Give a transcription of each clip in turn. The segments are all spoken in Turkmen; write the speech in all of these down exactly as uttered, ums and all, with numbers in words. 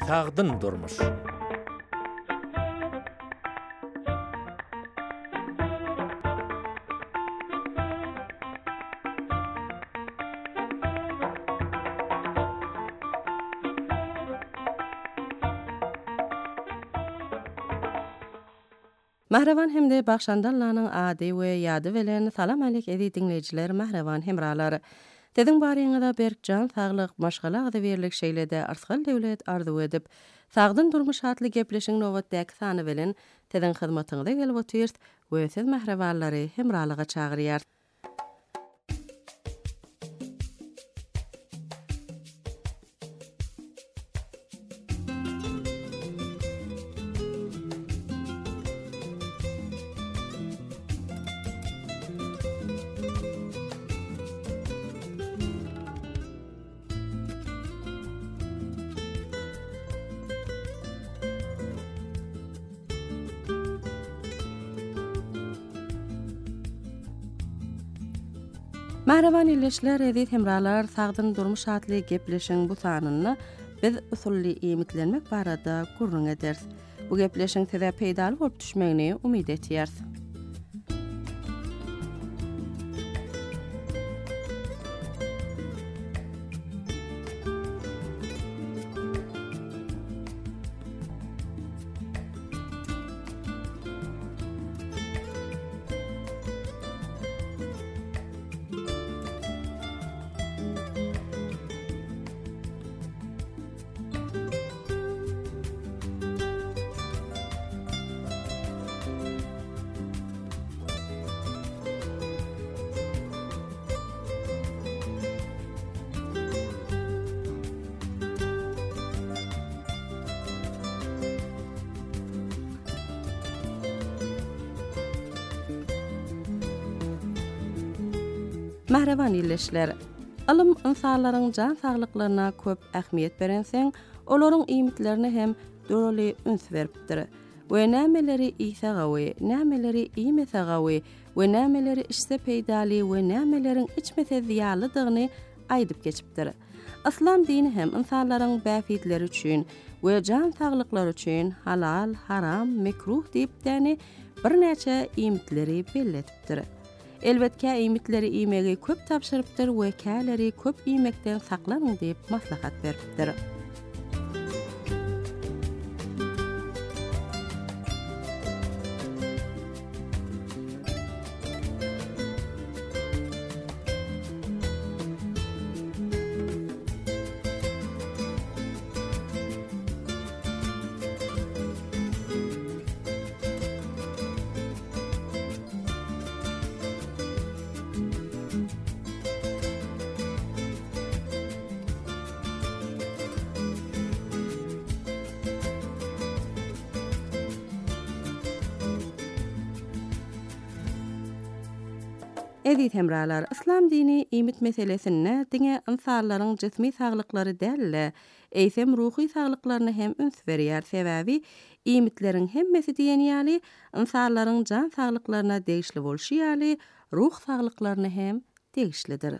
Tağdın durmuş. Mahravan hemde Bakşandallanyň ady we ýady bilen salam alek edi dinleýijiler, mahravan hemralar. Dediň baryňyzda Berkjan saglyk maşgala ady berlik şeýlede arsgal döwlet arzu edip, sagdyn durmuş hatly gepleşiň nowatdaky sany bilen teden hyzmatyňyza gelip otyrt we siz mahrawanlary hemralyga çagyrýar. Mahrawan illeşler edip hemralar sagdyn durmuş hatly gepleşiň bu sanyny biz usully iýmitlenmek barada gurrun ederiz. Bu gepleşiň tede peýdaly bolup düşmegini umyt etýäris. Mahrawan illeşler, alym insanlaryň jan saglyklaryna köp ähmiýet berenseň, olaryň iýmitlerini hem döwreli üns beripdir. We nämeleri iýsagawy, nämeleri iýmesagawy, we nämeleri işse peýdali we nämeleriň içmese ziýalydygyny aýdyp geçipdir. Islam dini hem insanlaryň bäfitleri üçin we jan saglyklary üçin halal, haram, mekruh diýip däni bir näçe iýmitleri belletipdir. Elbetke iýmitleri iýmegi köp tapşyrypdyr we käleri köp iýmekden saklanyň diýip maslahat beripdir. Edit hemralar, İslam dini iýmit meselesine diňe insanlaryň jismi saglyklary däl, eýsem ruhy saglyklaryna hem üns berýär. Sebäbi iýmitleriň hemmesi diýen ýaly insanlaryň jan saglyklaryna degişli bolşy ýaly ruh saglyklaryna hem degişlidir.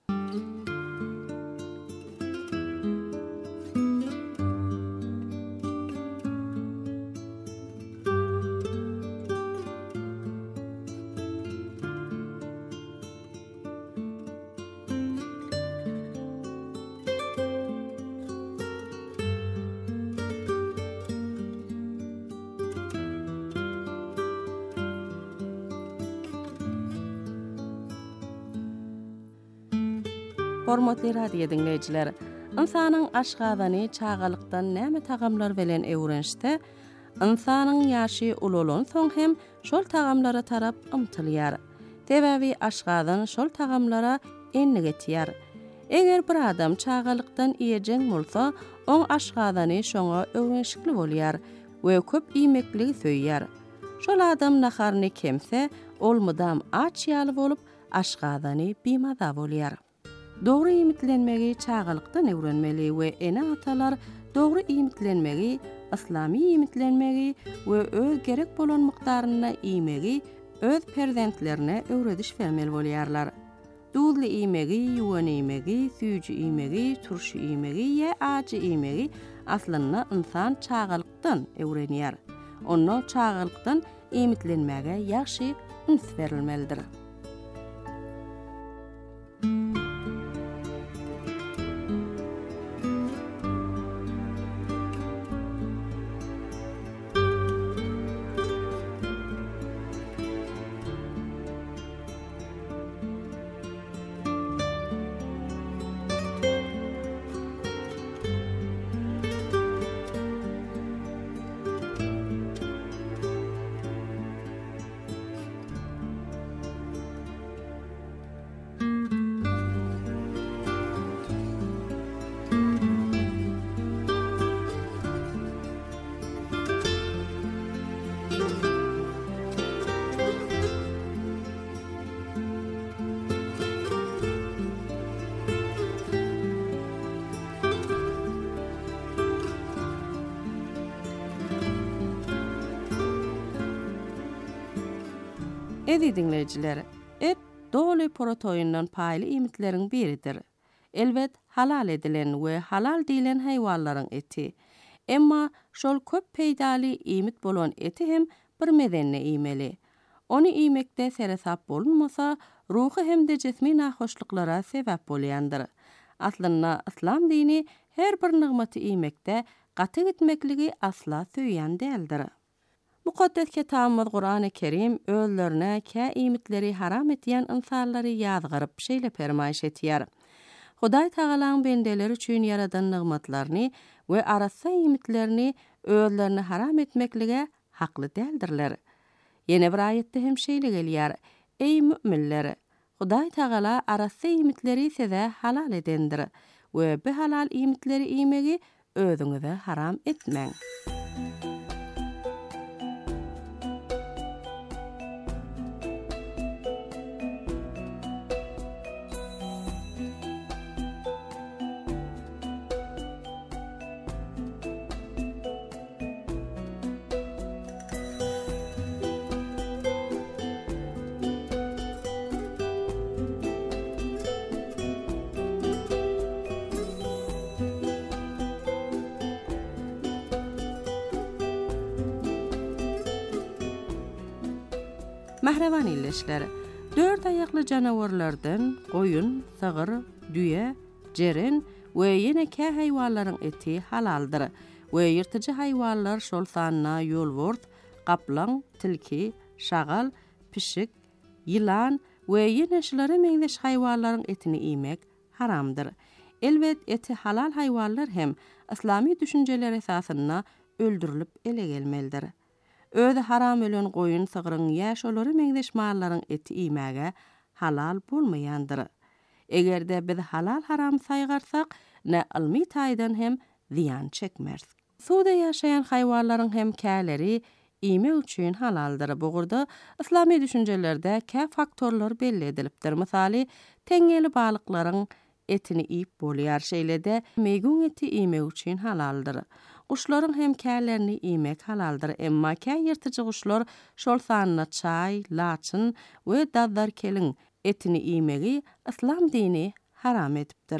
Hormatly radio dinleyijiler, insanyň aşgazany çağalykdan näme tagamlar bilen öwrenişde, insanyň ýaşy ulolan soň hem şol tagamlara tarap ymtylýar. Sebäbi aşgazan şol tagamlara enni getýär. Eger bir adam çağalykdan iýejen bolsa, oň aşgazany şoňa öwrenişikli bolýar we köp iýmekli söýýär. Şol adam naharny kemse, ol mudam aç ýaly bolup aşgazany bimaza bolýar. Dogry iýmitlenmegi çağalykdan öwrenmeli we ene atalar dogry iýmitlenmegi, islamy iýmitlenmegi we öz gerek bolan mykdaryna iýmegi öz perzentlerine öwrediş bermeli bolýarlar. Duzly iýmegi, ýuwan iýmegi, süýji iýmegi, turşy iýmegi ýa ajy iýmegi Aslında insan çağalıktan öwrenýär. Onu çağalıktan imitlenmäge ýaşy üns berilmelidir. Edi dinleyijiler, et doly proteininden paýly imitlerin biridir. Elbet halal edilen we halal diýilen haýwanlaryň eti. Emma şol köp peýdali imit bolan eti hem bir medenne iýmeli. Onu iýmekde seresap bolunmasa, ruhy hem de jesmi nahoşlyklara sebäp bolýandyr. Aslynda İslam dini her bir nygmaty iýmekde gaty gitmekligi asla söýýän däldir. Mukaddes kitabymyz Qur'an-ı Kerim özlerine kä imitleri haram etýän insanlary ýazgyryp şeýle fermaýş etýär. Hudaý Tagalaň bendeleri üçin ýaradan nygmatlaryny we arasa imitlerini özlerine haram etmeklige hakly däldirler. Ýene bir aýatda hem şeýle gelýär: Ey müminler, Hudaý Tagala arasa imitleri size halal edendir we bu halal imitleri iýmegi özüňize haram etmeň. Mahrevan illeşler, dört aýakly janawarlardan goýun, sygyr, düýe, jeren we ýene kä haýwanlaryň eti halaldyr. We ýyrtyjy haýwanlar şol sanyna ýolwurt, gaplan, tilki, şagal, pişik, ýylan we ýene şolary meňzeş haýwanlaryň etini iýmek haramdyr. Elbet eti halal haýwanlar hem islami düşünjeler esasyna öldürilip ele gelmelidir. Öde haram ölen goýun, sygyryň ýa şolary meňzeş mallaryň eti iýmäge halal bolmaýandyr. Egerde biz halal haram saýgarsak, ne ilmi taýdan hem ziýan çekmez. Suda ýaşaýan haýwanlaryň hem käleri iýmek üçin halaldyr. Bu gurda islami düşünjelerde kä faktorlar belli edilipdir. Misaly, teňeli balyklaryň etini iýip bolýar şeýlede meýgun eti iýmek üçin halaldyr. Kuşlaryň hem kälerini iýmek halaldyr, emma kä ýyrtyjy kuşlar şol sanyna çaý, laçyn we dazdar keliň etini iýmegi İslam dini haram etipdir.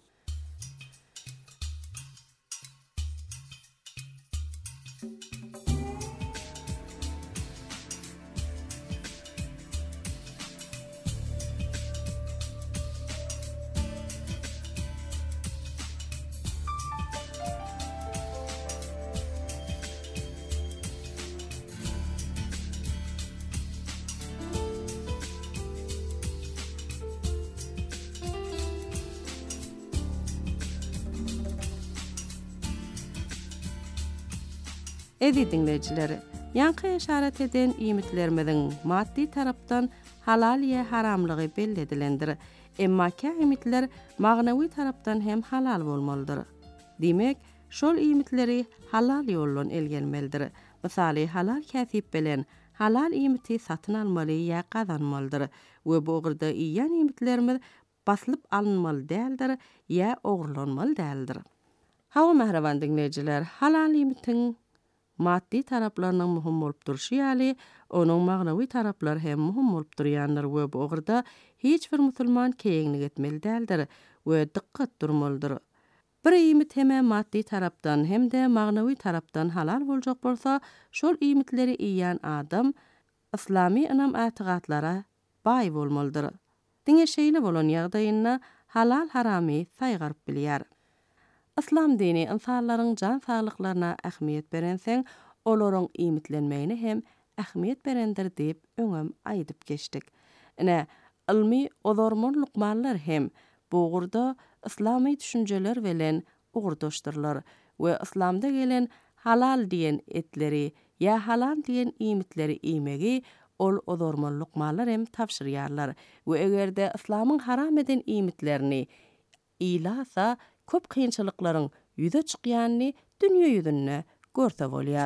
Edi dinleyijileri, ýanky işaret eden imitlerimiziň maddi tarapdan halal ýa haramlygy belli edilendir. Emma kä imitler magnawy tarapdan hem halal bolmalydyr. Demek, şol imitleri halal ýollan elgelmelidir. Misaly, halal käsip bilen halal imiti satyn almaly ýa gazanmalydyr we bu gyrda iýen imitlerimiz baslyp alınmaly däldir ýa ogurlanmaly däldir. Hawa mahrewan dinleyijiler, halal imitiň maddi taraplarının muhim bolup durşy ýaly, onuň magnawy taraplary hem muhim bolup durýandyr we bu ogurda hiç bir musulman keýinglik etmeli däldir we dikkat durmalydyr. Bir iýmit hem maddi tarapdan hem de magnawy tarapdan halal boljak bolsa, şol iýmitleri iýýän adam islami inam atigatlara baý bolmalydyr. Diňe şeýle bolan ýagdaýynda halal haramy saýgaryp bilýär. İslam dini insanlaryň jan saglyklaryna ähmiýet berenseň, olaryň iýmitlenmegine hem ähmiýet berendir diýip öňem aýdyp geçdik. Ine ilmi ozormon lukmanlar hem bu gurda islami düşünjeler bilen ugurdaşdyrlar we islamda gelen halal diýen etleri ya halal diýen iýmitleri iýmegi ol ozormon lukmanlar hem tapşyrýarlar we egerde islamyň haram eden iýmitlerini ilasa köp kynçylyklaryň ýüze çykýanyny dünýä ýüzünde görse bolýar.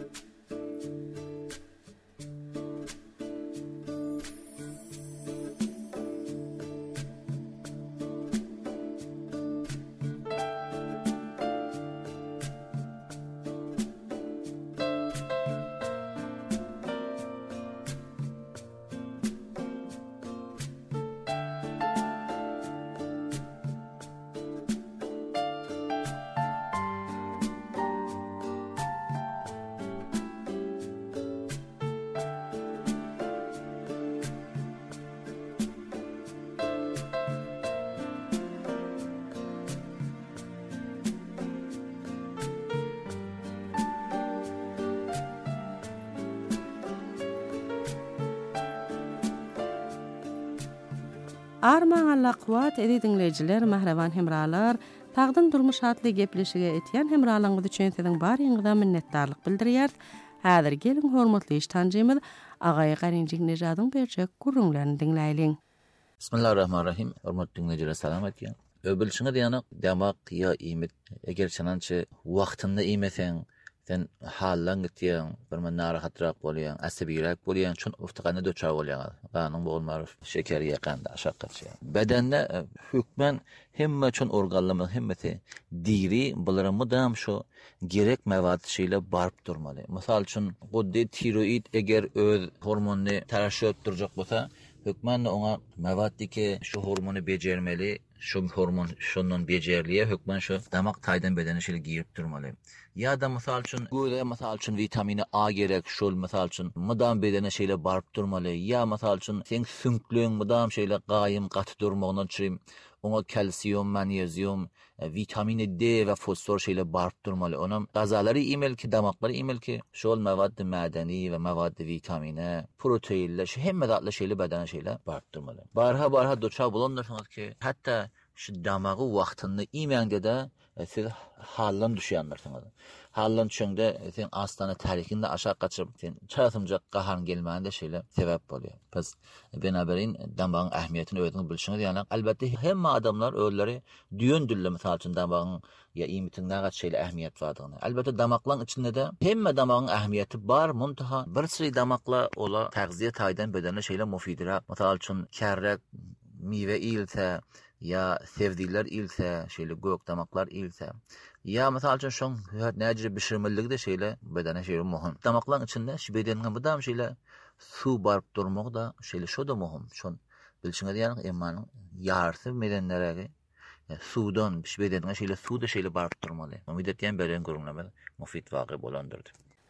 Arman Allah kuwat edi dinleyijiler, mahrewan hemralar, tagdyn durmuş hatly gepleşige etýän hemralaryňyz üçin siziň baryňyzdan minnetdarlyk bildirýär. Häzir gelin hormatly iştanjymyz Agay Garynjik Nejadyň berjek gurrunlaryny dinläýin. Bismillahirrahmanirrahim. Hormatly dinleyijiler, salam etýän. Öbülşiňe diýany demak ýa iýmit, eger çanançy wagtynda iýmeseň, sen hallan gitýän, bir men narahatrak bolýan, asabiyrak bolýan, çün uftiganda döçar bolýan. Ganyň bolmary, şeker ýakanda, aşakatçy. Bedende hükmen hemme çün organlamy hemmeti diri bularymydam şu gerek mewat şeýle barp durmaly. Mysal üçin guddy tiroid eger öz hormony taraşyp durjak bolsa, hükmen ona mewatdyki şu hormony bejermeli, şu hormon şondan bejerliýe hükmen şu damak taýdan bedeni şeýle giyip durmaly. Ya da mysal üçin göze mysal üçin vitamini A gerek, şol mysal üçin mydam bedene şeýle barp durmaly. Ya mysal üçin sen sünkleň mydam şeýle gaýym gaty durmagyna çym, ona kalsiýum, magnezium, vitamini D we fosfor şeýle barp durmaly. Onam gazalary iýmel ki, damaklary iýmel ki, şol mewad madeni we mewad vitamine, proteinler, şu hemme zatly şeýle bedene şeýle barp durmaly. Barha barha doçar bolandyrsňyz ki, hatda şu damagy wagtynda iýmegde de siz hallan düşýändirsiniz. Hallan çöňde sen astana tarikinde aşağı gaçyp sen çatymjak gahan gelmände şeýle sebäp bolýar. Biz benaberin damagyň ähmiýetini özüňiz bilşiňiz. Ýani albatta hemme adamlar ölleri düýendürle mysal üçin damagyň ya iýmitiň nägat şeýle ähmiýet bardygyny. Albatta damaklaryň içinde de hemme damagyň ähmiýeti bar, muntaha bir siri damakla ola tägziýe taýdan bedene şeýle mufidira. Mysal üçin kärrek miwe iýilse ya sevdiler ilse, şeýle gök damaklar ilse, ya mysal üçin şoň näjire bişirmeligi de şeýle bedene şeýle muhim. Damaklaryň içinde şu bedeniň budam şeýle suw barp durmagy da şeýle şo da muhim. Şon bilşiňiz ýani emmanyň ýarsy medenlerege suwdan şu bedeniňe şeýle suw da şeýle barp durmaly. Umyt etýän beren görünmeli, mufid wagy bolandyrdy.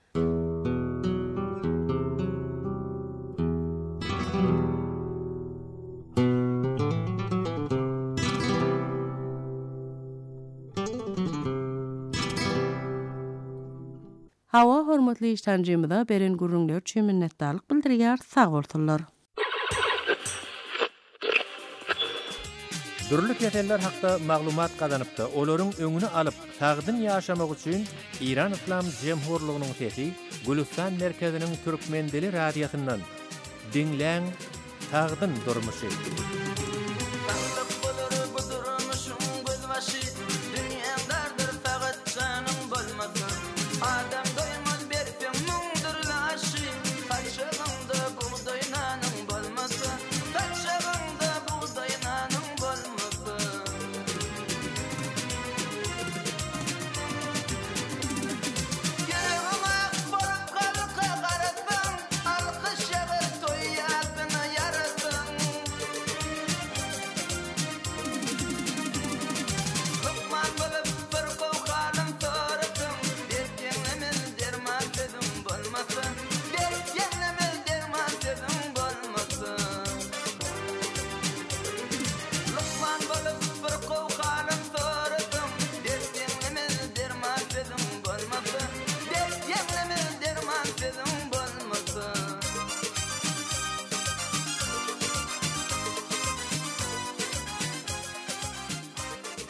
Hawa hormatly iştanjymyza beren gurrunlar üçin minnetdarlyk bildirýär, sag bolsunlar. Türlü keseller hakda maglumat kazanypda, olaryň öňüni alyp, tagdyn ýaşamak üçin İran İslam Jemhurlygynyň sesi Gülistan merkeziniň Türkmendeli radiýasyndan dinläň tagdyn durmuşy.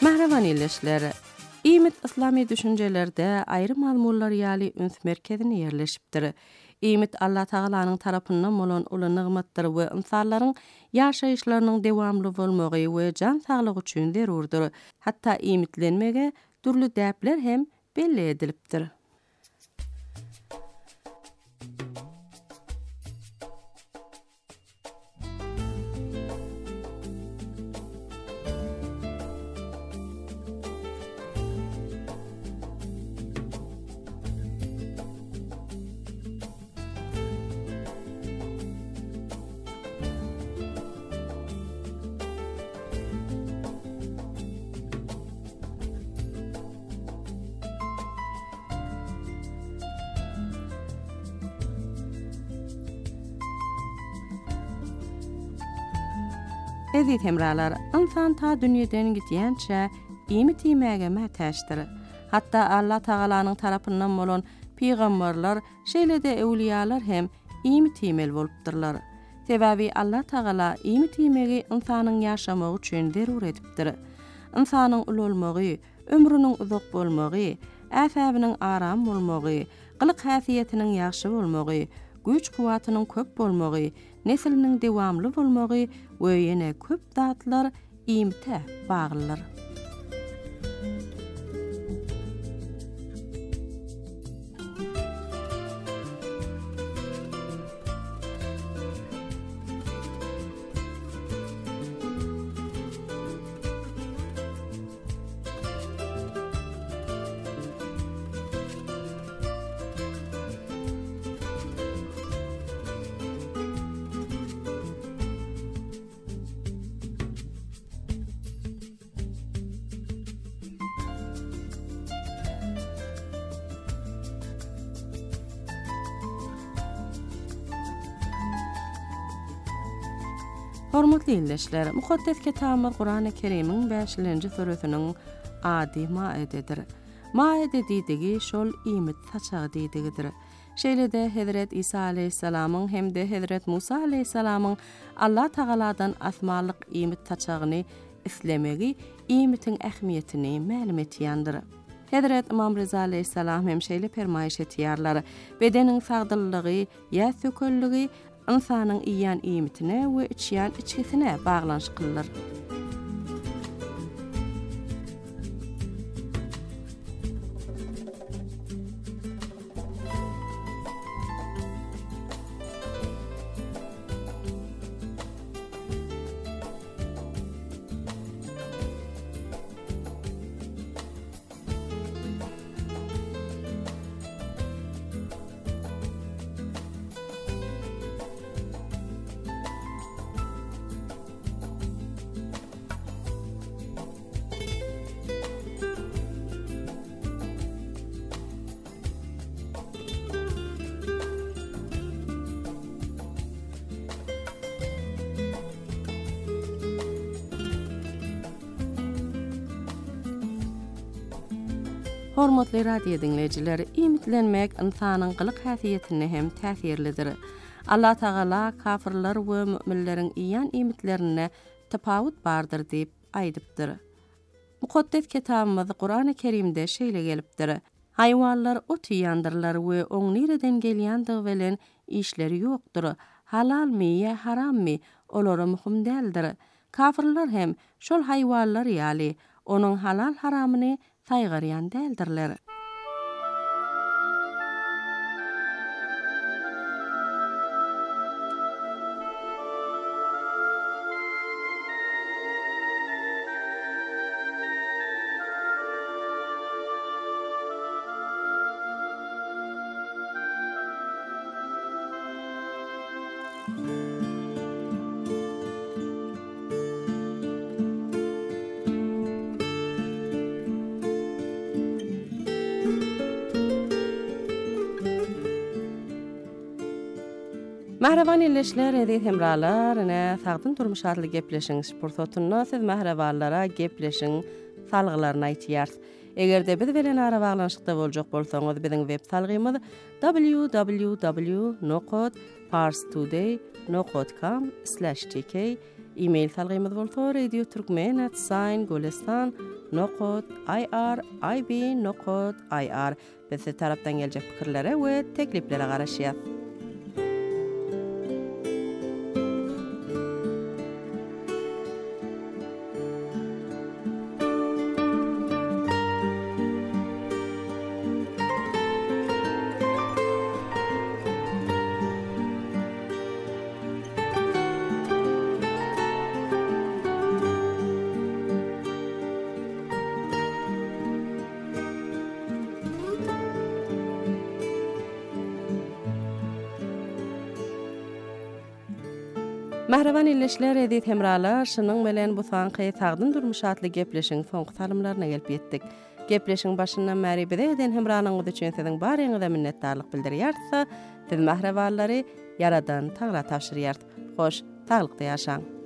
Mährewan illeşleri, İmit İslami düşüncelerde ayrı mazmunlar ýaly üns merkezine yerleşipdir. İmit Allah Taalanyň tarapyndan bolan uly nygmatlar we insanlaryň ýaşaýyşlarynyň dewamly bolmagy we jan saglygy üçin zerurdur. Hatda imitlenmege türlü däpler hem belli edilipdir. Ezit hemralar, insan ta dünýeden gitýänçe imi tiýmäge mätäşdir. Hatda Allah Taalanyň tarapyndan bolan peýgamberler, şeýle-de ewliýalar hem imi tiýmel bolupdyrlar. Sebäbi Allah Taala imi tiýmegi insanyň ýaşamagy üçin zerur edipdir. İnsanyň ululmagy, ömrüniň uzak bolmagy, äsäbiniň aram bolmagy, gylyk häsiýetiniň ýaxşy bolmagy, güç kuwatynyň köp bolmagy, nesliniň dewamly bolmagy we ýene köp zatlar imte baglylar. Hormatly dinleýijiler, mukaddes kitabymyz Qur'an-ı Kerim'iň beşinji suresiniň ady Maededir. Maede diýdigi şol imit saçagy diýdigidir. Şeýle-de Hazret İsa aleyhissalamyň hemde Hazret Musa aleyhissalamyň Allah Taaladan asmalyk imit saçagyny islemegi imitiň ähmiýetini ma'lum etýändir. Hazret İmam Reza aleyhissalam hem şeýle permaýş etýärler. Bedeniň sagdyllygy ýa sökölligi insanyň iýan imitine we içýän içkisine baglanş kıllar. Hormatly radio dinleyijileri, imitlenmek insanyň gylyk häsiýetine hem täsirlidir. Allah Taala kafirler we müminleriň iýan imitlerine tapawut bardyr diýip aýdypdyr. Mukaddes kitabymyz Qur'an-ı Kerimde şeýle gelipdir. Haýwanlar ot ýandyrlar we oň nireden gelýändig bilen işleri ýokdur. Halalmy ýa harammy olara muhim däldir. Kafirler hem şol haýwanlar ýaly onuň halal haramyny saýgarýan däldirler. Mährewan illeşler, edip hemralar, ene sagdyn durmuş adly gepleşiňiz pursatynda siz mährewanlara gepleşiň salgylaryny aýtýarys. Egerde biz bilen ara baglanşykda boljak bolsaňyz, biziň web salgymyz w w w nokta pars today nokta com slash t k, e-mail salgymyz bolsa radio turkmen at sign golestan nokot i r i b nokot i r bizi tarapdan gelecek pikirlere we tekliflere garaşýar. Mahravan illeşler edit hemralar şunun bilen bu sanky tagdyn durmuş atly gepleşiň soňky salymlaryna gelip ýetdik. Gepleşiň başyndan märi bide eden hemranyňyz üçin siziň baryňyza minnetdarlyk bildirýärsa, siz mahrawallary yaradan taňra tapşyrýar. Hoş, taglykda ýaşaň.